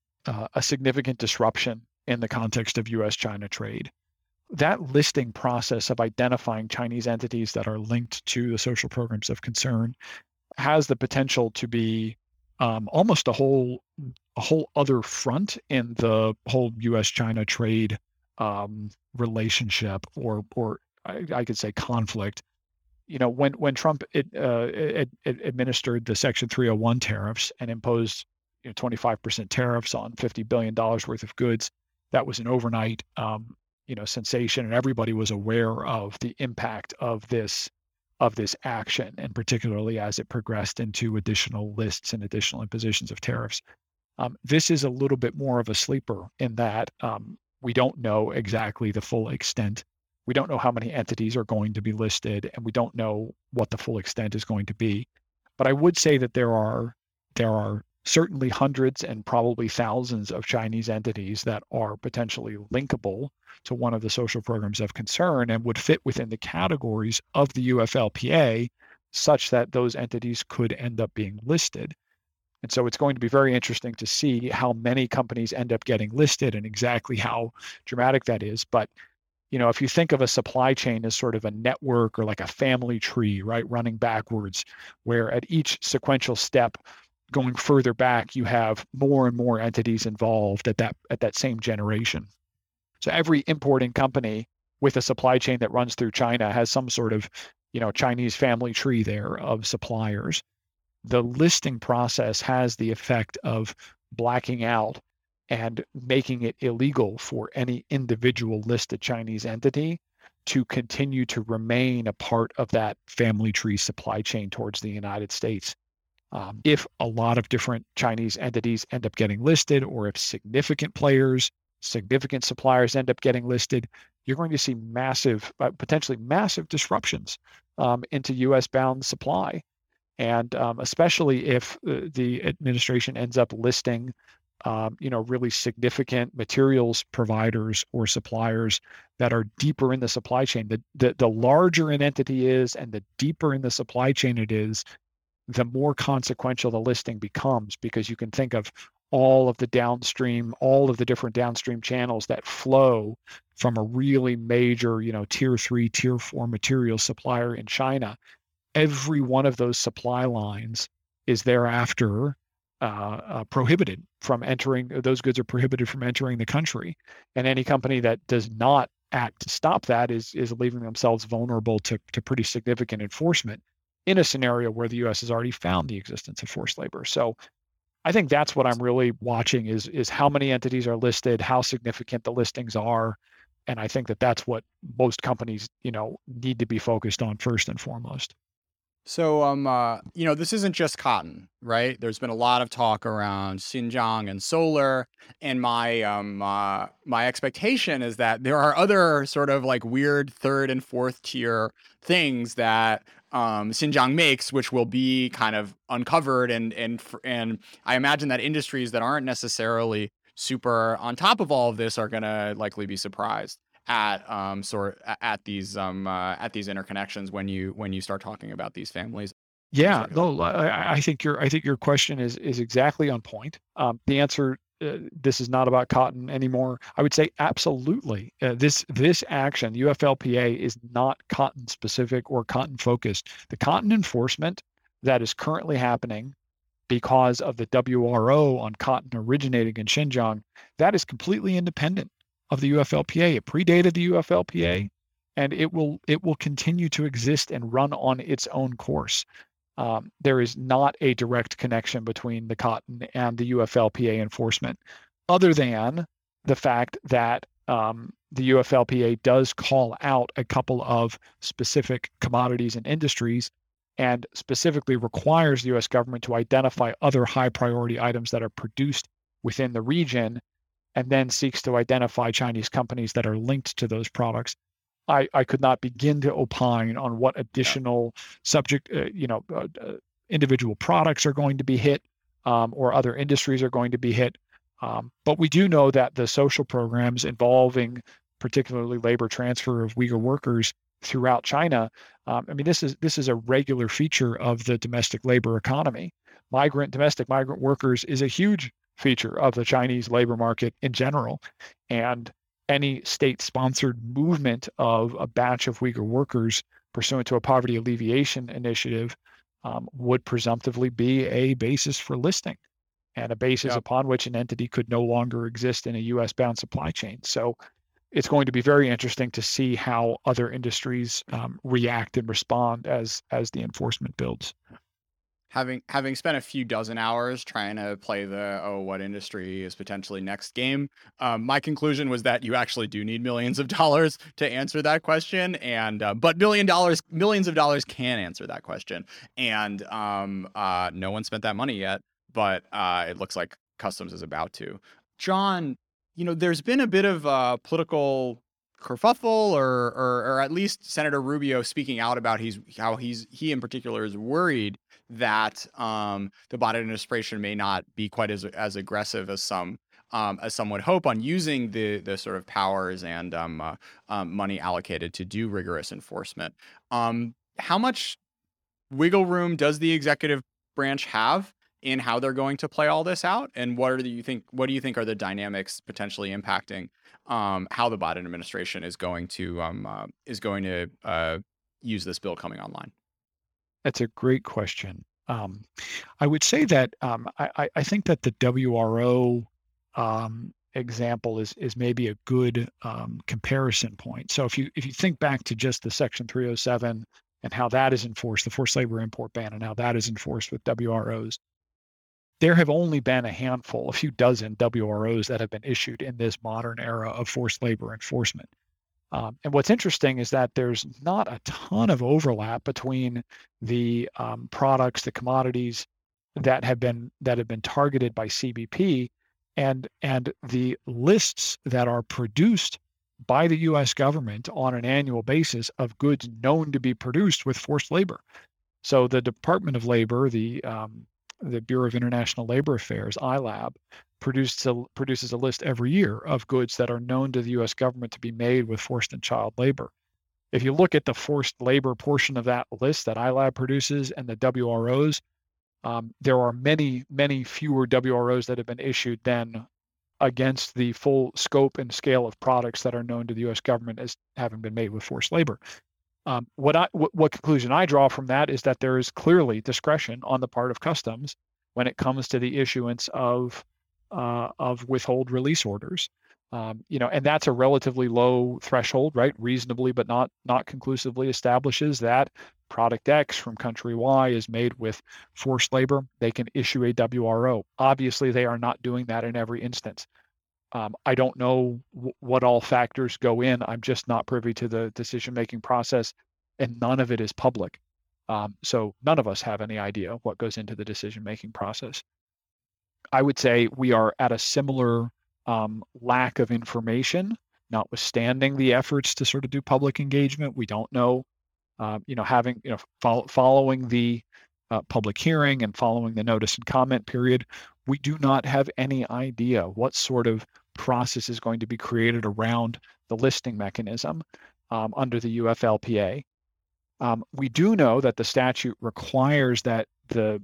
disruption in the context of U.S.-China trade. That listing process of identifying Chinese entities that are linked to the social programs of concern has the potential to be almost a whole other front in the whole U.S.-China trade relationship, or I could say conflict. When Trump administered the Section 301 tariffs and imposed 25% tariffs on $50 billion worth of goods, that was an overnight sensation, and everybody was aware of the impact of this action, and particularly as it progressed into additional lists and additional impositions of tariffs. This is a little bit more of a sleeper in that we don't know exactly the full extent. We don't know how many entities are going to be listed, and we don't know what the full extent is going to be. But I would say that there are certainly hundreds and probably thousands of Chinese entities that are potentially linkable to one of the social programs of concern and would fit within the categories of the UFLPA such that those entities could end up being listed. And so it's going to be very interesting to see how many companies end up getting listed and exactly how dramatic that is. But if you think of a supply chain as sort of a network or like a family tree, right, running backwards, where at each sequential step going further back, you have more and more entities involved at that same generation. So every importing company with a supply chain that runs through China has some sort of, Chinese family tree there of suppliers. the listing process has the effect of blacking out and making it illegal for any individual listed Chinese entity to continue to remain a part of that family tree supply chain towards the United States. If a lot of different Chinese entities end up getting listed, or if significant players, significant suppliers end up getting listed, you're going to see massive, potentially massive disruptions into U.S. bound supply. And especially if the administration ends up listing, really significant materials providers or suppliers that are deeper in the supply chain. The larger an entity is and the deeper in the supply chain it is, the more consequential the listing becomes, because you can think of all of the different downstream channels that flow from a really major, tier 3, tier 4 material supplier in China. Every one of those supply lines is thereafter prohibited from entering. Those goods are prohibited from entering the country, and any company that does not act to stop that is leaving themselves vulnerable to pretty significant enforcement in a scenario where the U.S. has already found the existence of forced labor. So I think that's what I'm really watching is how many entities are listed, how significant the listings are. And I think that's what most companies, need to be focused on first and foremost. So, this isn't just cotton, right? There's been a lot of talk around Xinjiang and solar, and my expectation is that there are other sort of like weird third and fourth tier things that Xinjiang makes, which will be kind of uncovered, and I imagine that industries that aren't necessarily super on top of all of this are going to likely be surprised at these interconnections when you start talking about these families. Yeah, no, I think your question is exactly on point. The answer, this is not about cotton anymore. I would say absolutely. This action, UFLPA, is not cotton specific or cotton focused. The cotton enforcement that is currently happening because of the WRO on cotton originating in Xinjiang, that is completely independent of the UFLPA. It predated the UFLPA, and it will continue to exist and run on its own course. There is not a direct connection between the cotton and the UFLPA enforcement, other than the fact that the UFLPA does call out a couple of specific commodities and industries, and specifically requires the U.S. government to identify other high priority items that are produced within the region, and then seeks to identify Chinese companies that are linked to those products. I could not begin to opine on what additional individual products are going to be hit, or other industries are going to be hit. But we do know that the social programs involving particularly labor transfer of Uyghur workers throughout China, this is a regular feature of the domestic labor economy. Domestic migrant workers is a huge feature of the Chinese labor market in general, and any state-sponsored movement of a batch of Uyghur workers pursuant to a poverty alleviation initiative would presumptively be a basis for listing, and a basis upon which an entity could no longer exist in a U.S.-bound supply chain. So it's going to be very interesting to see how other industries react and respond as the enforcement builds. Having spent a few dozen hours trying to play the what industry is potentially next game, my conclusion was that you actually do need millions of dollars to answer that question, and but millions of dollars can answer that question, and no one spent that money yet, but it looks like Customs is about to. John, there's been a bit of political kerfuffle, or at least Senator Rubio speaking out about how he in particular is worried that the Biden administration may not be quite as aggressive as some would hope on using the sort of powers and money allocated to do rigorous enforcement. How much wiggle room does the executive branch have in how they're going to play all this out, and what do you think are the dynamics potentially impacting how the Biden administration is going to use this bill coming online? That's a great question. I would say that I think that the WRO example is maybe a good comparison point. So if you think back to just the Section 307 and how that is enforced, the forced labor import ban, and how that is enforced with WROs, there have only been a few dozen WROs that have been issued in this modern era of forced labor enforcement. And what's interesting is that there's not a ton of overlap between the products, the commodities that have been targeted by CBP and the lists that are produced by the U.S. government on an annual basis of goods known to be produced with forced labor. So the Department of Labor, the Bureau of International Labor Affairs, ILAB, produces a list every year of goods that are known to the U.S. government to be made with forced and child labor. If you look at the forced labor portion of that list that ILAB produces and the WROs, there are many, many fewer WROs that have been issued than against the full scope and scale of products that are known to the U.S. government as having been made with forced labor. What conclusion I draw from that is that there is clearly discretion on the part of customs when it comes to the issuance of withhold release orders. And that's a relatively low threshold, right? Reasonably, but not conclusively establishes that product X from country Y is made with forced labor. They can issue a WRO. Obviously, they are not doing that in every instance. I don't know what all factors go in. I'm just not privy to the decision-making process, and none of it is public. So none of us have any idea what goes into the decision-making process. I would say we are at a similar lack of information, notwithstanding the efforts to sort of do public engagement. We don't know, following the public hearing and following the notice and comment period, we do not have any idea what sort of process is going to be created around the listing mechanism under the UFLPA. We do know that the statute requires that the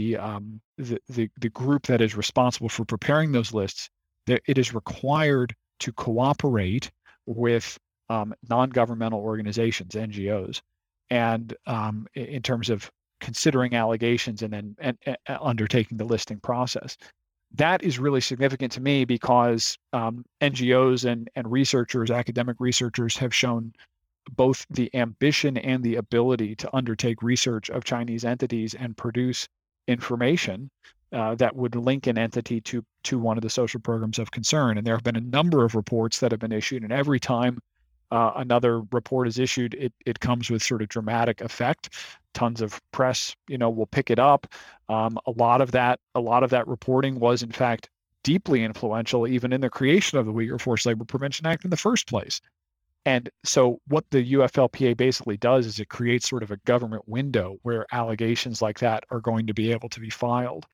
group that is responsible for preparing those lists, that it is required to cooperate with non-governmental organizations, NGOs, and in terms of considering allegations and then undertaking the listing process. That is really significant to me because NGOs and researchers, academic researchers, have shown both the ambition and the ability to undertake research of Chinese entities and produce information that would link an entity to one of the social programs of concern. And there have been a number of reports that have been issued, and every time another report is issued, it comes with sort of dramatic effect. Tons of press, will pick it up. A lot of that reporting was in fact deeply influential, even in the creation of the Uyghur Forced Labor Prevention Act in the first place. And so what the UFLPA basically does is it creates sort of a government window where allegations like that are going to be able to be filed,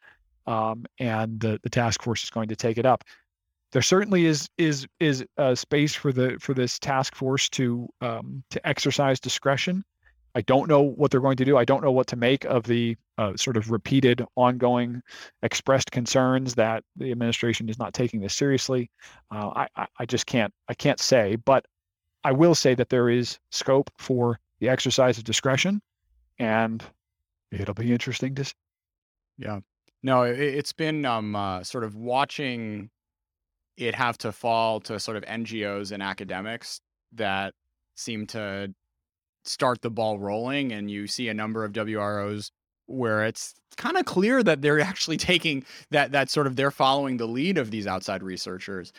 and the task force is going to take it up. There certainly is a space for this task force to exercise discretion. I don't know what they're going to do. I don't know what to make of the sort of repeated, ongoing, expressed concerns that the administration is not taking this seriously. I just can't say, but I will say that there is scope for the exercise of discretion, and it'll be interesting to see. Yeah. No, it's been sort of watching it have to fall to sort of NGOs and academics that seem to start the ball rolling, and you see a number of WROs where it's kind of clear that they're actually taking that sort of they're following the lead of these outside researchers,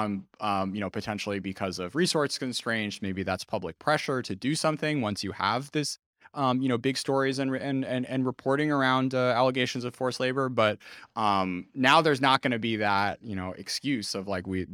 potentially because of resource constraints. Maybe that's public pressure to do something once you have this, big stories and reporting around allegations of forced labor. But now there's not going to be that, excuse of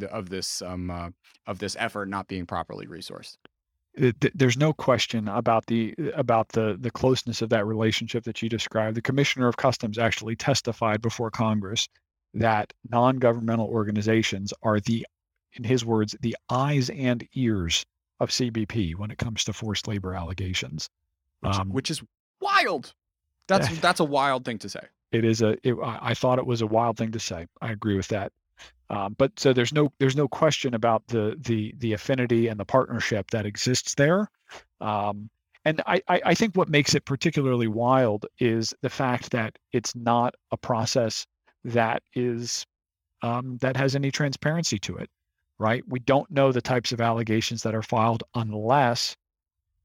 this effort not being properly resourced. There's no question about the closeness of that relationship that you described. The Commissioner of Customs actually testified before Congress that non-governmental organizations are in his words, the eyes and ears of CBP when it comes to forced labor allegations. Which is wild. That's a wild thing to say. It is I thought it was a wild thing to say. I agree with that. But so there's no question about the affinity and the partnership that exists there. And I think what makes it particularly wild is the fact that it's not a process that is that has any transparency to it, right? We don't know the types of allegations that are filed unless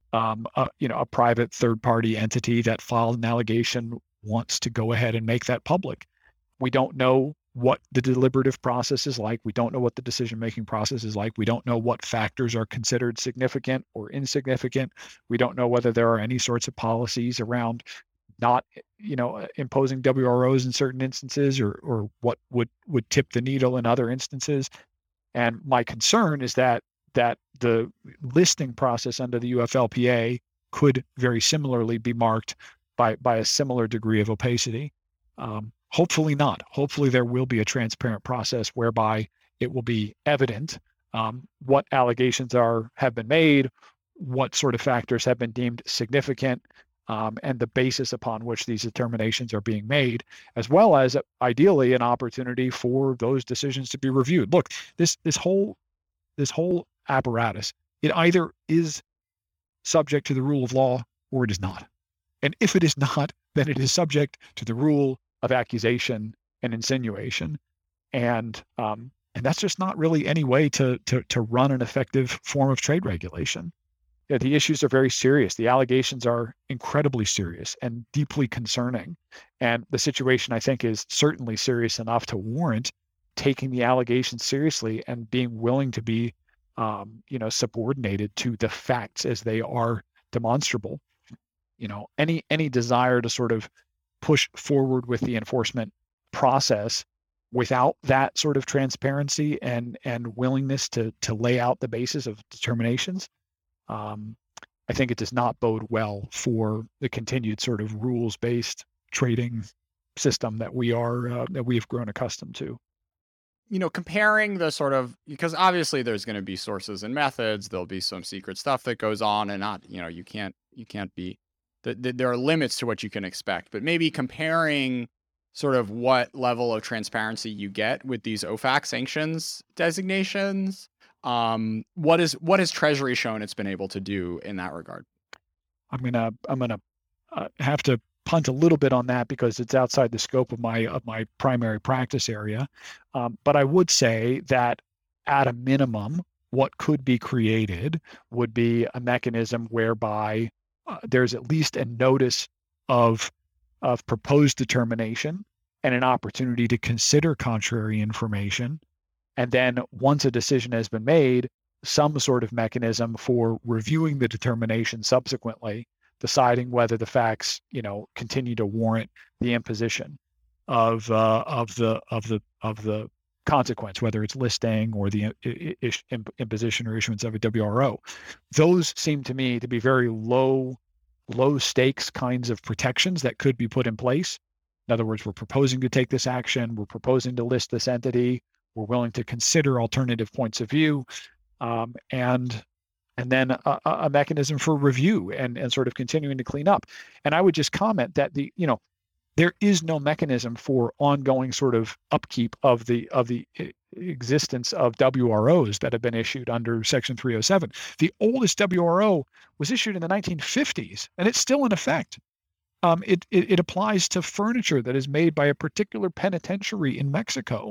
a private third-party entity that filed an allegation wants to go ahead and make that public. We don't know what the deliberative process is like. We don't know what the decision-making process is like. We don't know what factors are considered significant or insignificant. We don't know whether there are any sorts of policies around not, imposing WROs in certain instances, or what would tip the needle in other instances. And my concern is that the listing process under the UFLPA could very similarly be marked by a similar degree of opacity. Hopefully not. Hopefully there will be a transparent process whereby it will be evident what allegations have been made, what sort of factors have been deemed significant, and the basis upon which these determinations are being made, as well as ideally an opportunity for those decisions to be reviewed. Look, this whole apparatus, it either is subject to the rule of law or it is not. And if it is not, then it is subject to the rule of accusation and insinuation. And that's just not really any way to run an effective form of trade regulation. Yeah, the issues are very serious. The allegations are incredibly serious and deeply concerning. And the situation, I think, is certainly serious enough to warrant taking the allegations seriously and being willing to be, subordinated to the facts as they are demonstrable. Any desire to sort of push forward with the enforcement process without that sort of transparency and willingness to lay out the basis of determinations, I think it does not bode well for the continued sort of rules-based trading system that we have grown accustomed to. Comparing the sort of, because obviously there's going to be sources and methods, there'll be some secret stuff that goes on, and not, you can't be, there are limits to what you can expect, but maybe comparing sort of what level of transparency you get with these OFAC sanctions designations. What has Treasury shown it's been able to do in that regard? I'm gonna have to punt a little bit on that because it's outside the scope of my primary practice area. But I would say that at a minimum, what could be created would be a mechanism whereby there's at least a notice of proposed determination and an opportunity to consider contrary information. And then once a decision has been made, some sort of mechanism for reviewing the determination subsequently, deciding whether the facts, continue to warrant the imposition of the consequence, whether it's listing or the imposition or issuance of a WRO. Those seem to me to be very low stakes kinds of protections that could be put in place. In other words, we're proposing to take this action, we're proposing to list this entity, we're willing to consider alternative points of view, and then a mechanism for review and sort of continuing to clean up. And I would just comment that there is no mechanism for ongoing sort of upkeep of the existence of WROs that have been issued under Section 307. The oldest WRO was issued in the 1950s, and it's still in effect. It applies to furniture that is made by a particular penitentiary in Mexico.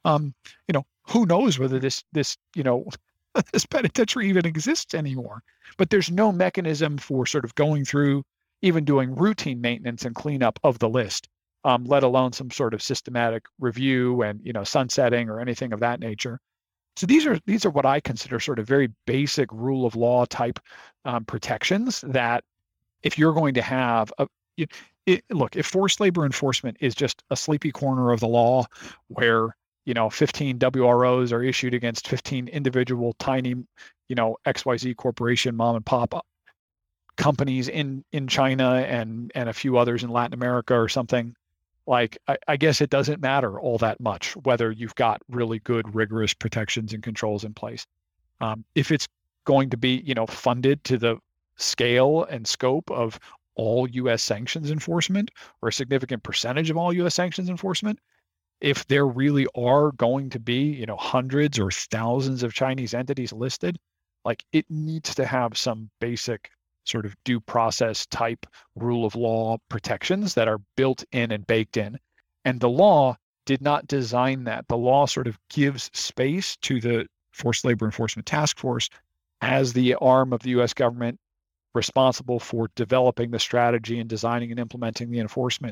Who knows whether this this penitentiary even exists anymore? But there's no mechanism for sort of going through, even doing routine maintenance and cleanup of the list, let alone some sort of systematic review and sunsetting or anything of that nature. So these are what I consider sort of very basic rule of law type protections that if you're going to have look, if forced labor enforcement is just a sleepy corner of the law where 15 WROs are issued against 15 individual tiny XYZ corporation mom and pop companies in China and a few others in Latin America or something, like I guess it doesn't matter all that much whether you've got really good rigorous protections and controls in place. If it's going to be funded to the scale and scope of all U.S. sanctions enforcement, or a significant percentage of all U.S. sanctions enforcement, if there really are going to be hundreds or thousands of Chinese entities listed, like it needs to have some basic sort of due process type rule of law protections that are built in and baked in. And the law did not design that. The law sort of gives space to the Forced Labor Enforcement Task Force as the arm of the U.S. government responsible for developing the strategy and designing and implementing the enforcement.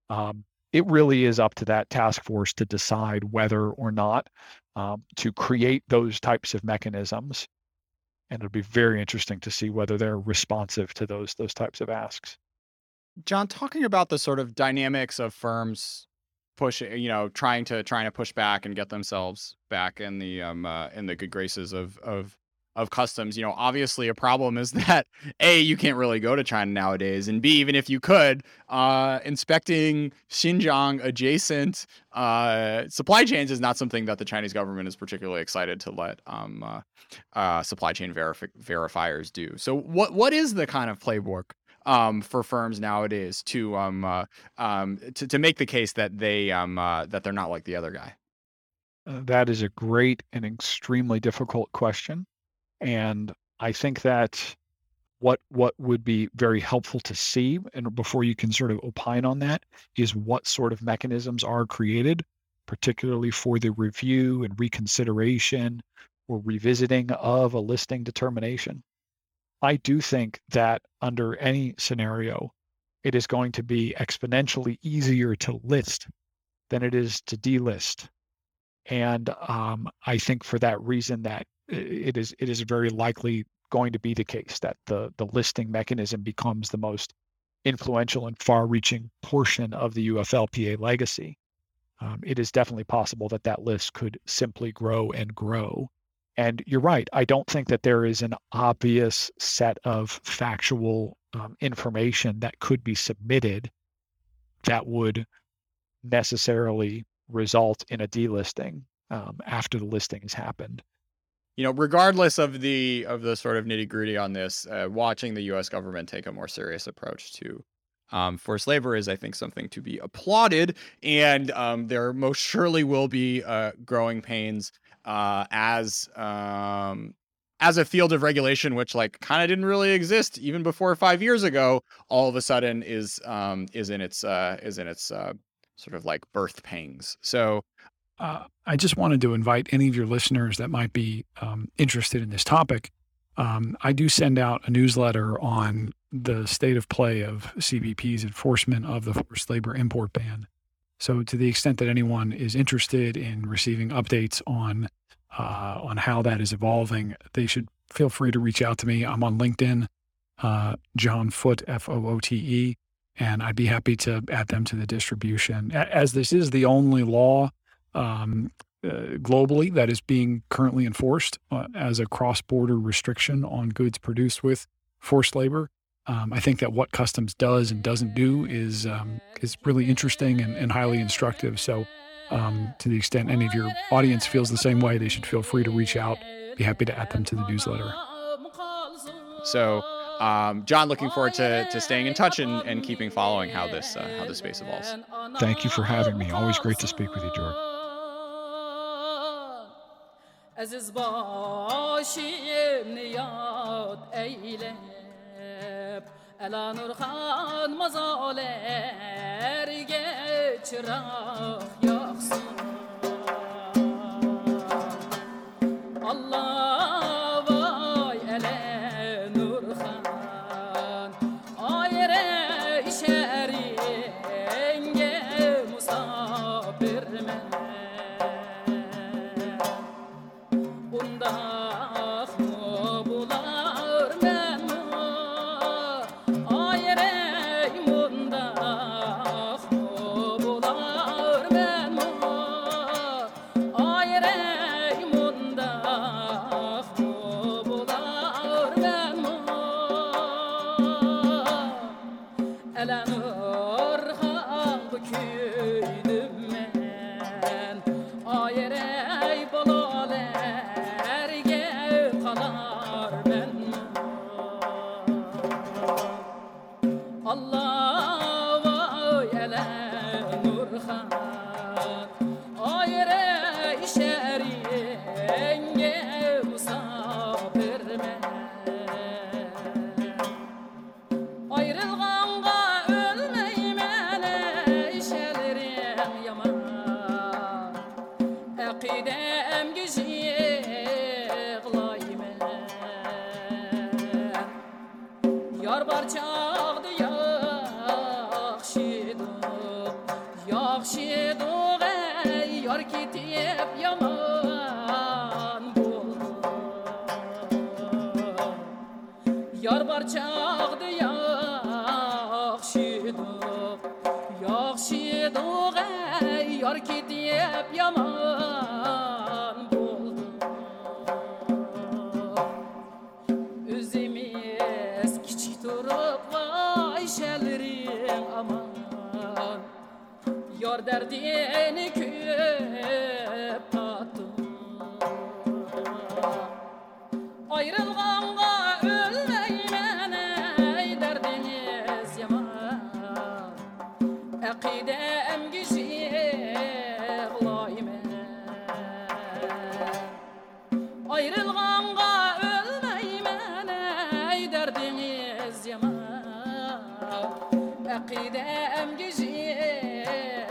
It really is up to that task force to decide whether or not to create those types of mechanisms. And it'll be very interesting to see whether they're responsive to those types of asks. John, talking about the sort of dynamics of firms pushing, trying to push back and get themselves back in the good graces of customs. Obviously a problem is that A, you can't really go to China nowadays, and B, even if you could, inspecting Xinjiang adjacent supply chains is not something that the Chinese government is particularly excited to let supply chain verifiers do. So what is the kind of playbook for firms nowadays to make the case that that they're not like the other guy? That is a great and extremely difficult question. And I think that what would be very helpful to see, and before you can sort of opine on that, is what sort of mechanisms are created, particularly for the review and reconsideration or revisiting of a listing determination. I do think that under any scenario, it is going to be exponentially easier to list than it is to delist. And I think for that reason that it is very likely going to be the case that the listing mechanism becomes the most influential and far-reaching portion of the UFLPA legacy. It is definitely possible that that list could simply grow and grow. And you're right, I don't think that there is an obvious set of factual information that could be submitted that would necessarily result in a delisting after the listing has happened. Regardless of the sort of nitty-gritty on this, watching the U.S. government take a more serious approach to forced labor is, I think, something to be applauded. And there most surely will be growing pains as a field of regulation, which kind of didn't really exist even before 5 years ago. All of a sudden is in its sort of like birth pangs. So. I just wanted to invite any of your listeners that might be interested in this topic. I do send out a newsletter on the state of play of CBP's enforcement of the forced labor import ban. So to the extent that anyone is interested in receiving updates on how that is evolving, they should feel free to reach out to me. I'm on LinkedIn, John Foote, Foote, and I'd be happy to add them to the distribution. As this is the only law globally that is being currently enforced as a cross-border restriction on goods produced with forced labor. I think that what customs does and doesn't do is really interesting and highly instructive. So to the extent any of your audience feels the same way, they should feel free to reach out. Be happy to add them to the newsletter. So, John, looking forward to staying in touch and keeping following how this space evolves. Thank you for having me. Always great to speak with you, George. Aziz başım niyat eyle Ela Nurhan mazaler geçirah yaksın Allah vay ele Nurhan ayre şerenge musafirmen köydüm men ayre balalar Yar barçaqdı yaxşıdıq Yaxşıdıq ey yar ketib yaman boldu Özümüz kiçik durup vay şellerin aman Yar derdini köp tattım Ayrılğanğa ölmeymen ey derdiniz yaman Aqidem giziklaymen Ayrılğanğa ölmeymen ey derdiniz yaman Aqidem giziklaymen